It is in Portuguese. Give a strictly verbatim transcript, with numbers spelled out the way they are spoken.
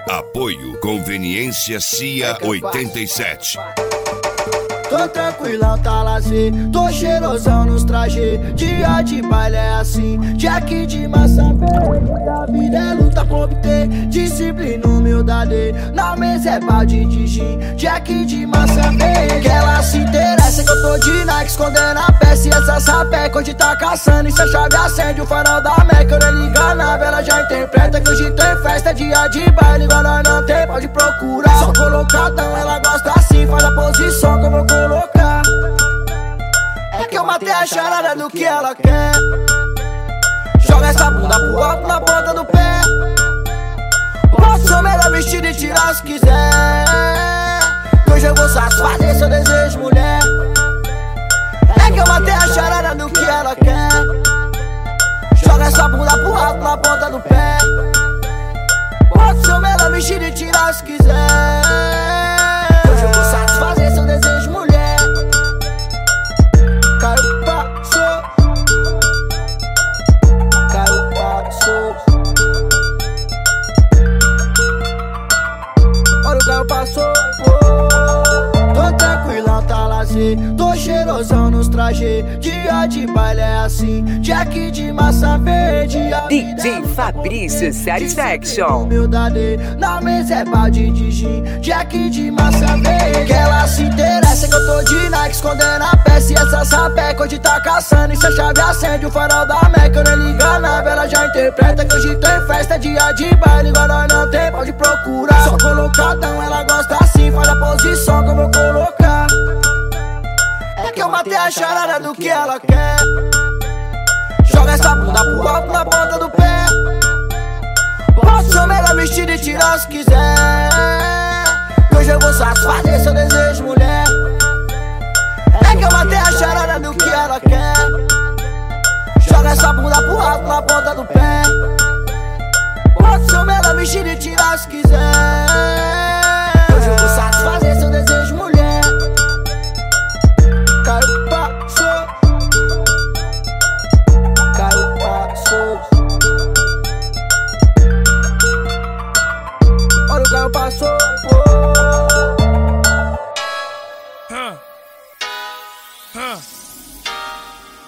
Apoio Conveniência C I A oitenta e sete. Tô tranquilão, tá lazer, tô cheirosão nos trajes. Dia de baile é assim, Jack de massa verde. A vida é luta pra obter disciplina, humildade. Na mesa é balde de gin, Jack de massa verde. Que ela se interessa que eu tô de Nike, escondendo a peça e essa sapeca. Hoje tá caçando e se a chave acende o farol da Meca. Eu nem liga na vela, já interpreta que hoje tem festa. Dia de baile, igual nós não tem, pode procurar. Só colocadão, ela gosta assim, faz a posição que eu vou colocar. É que eu matei a charada do que ela quer. Joga essa bunda pro alto na ponta do pé. Posso ser o melhor vestido e tirar se quiser. Que hoje eu vou satisfazer seu desejo, mulher. É que eu matei a charada do que ela quer. Joga essa bunda pro alto na ponta do pé. Posso ser o melhor vestido e tirar se quiser. Que hoje eu vou satisfazer seu desejo, mulher. Caiu, passou. Caiu, passou. Olha o carro passou. Tô tranquilão, tá lazer, tô cheirosão nos trajes. Dia de baile é assim, Jack de massa verde. D J Fabrício Satisfaction. Humildade, na mesa é balde de gin, Jack de massa verde. Que ela se interessa que eu tô de Nike, escondendo a peça e essa sapeca. Hoje tá caçando e se a chave acende o farol da Meca. Eu nem liga na vela, já interpreta que hoje tem festa. Dia de baile, igual nós não tem, pode procurar. Só colocadão, ela gosta assim, faz a posição que eu vou colocar. É que eu matei a charada do que ela quer. Joga essa bunda pro alto na ponta do pé. Posso ser o melhor vestido e tirar se quiser. Que hoje eu vou satisfazer seu desejo, mulher. É que eu matei a charada do que ela quer. Joga essa bunda pro alto na ponta do pé. Posso ser o melhor vestido e tirar se quiser. Que hoje eu vou satisfazer seu desejo, mulher. Caiu, passou. Caiu, passou. Olha o carro passou.